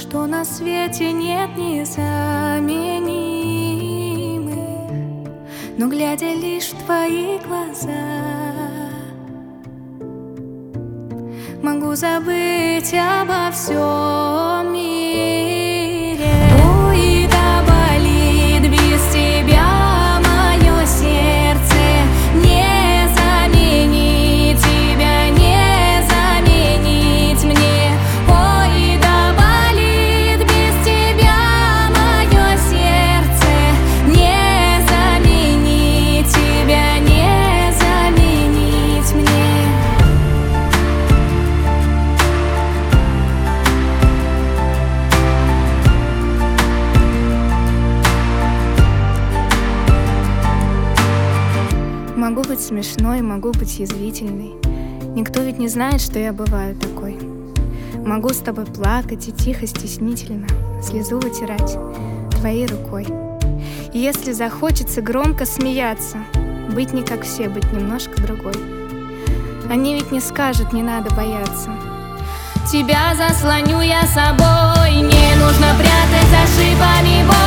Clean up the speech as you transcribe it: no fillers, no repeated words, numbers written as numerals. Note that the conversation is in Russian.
что на свете нет незаменимых, но глядя лишь в твои глаза, могу забыть обо всем мире. Ой, да болит без тебя мое сердце. Не заменить тебя, не заменить мне. Ой, да болит без тебя мое сердце. Не заменить тебя, не заменить мне. Могу быть смешной, могу быть язвительной. Никто ведь не знает, что я бываю такой. Могу с тобой плакать и тихо, стеснительно слезу вытирать твоей рукой. И если захочется громко смеяться, быть не как все, быть немножко другой. Они ведь не скажут, не надо бояться. Тебя заслоню я собой, не нужно прятать за шибами боль.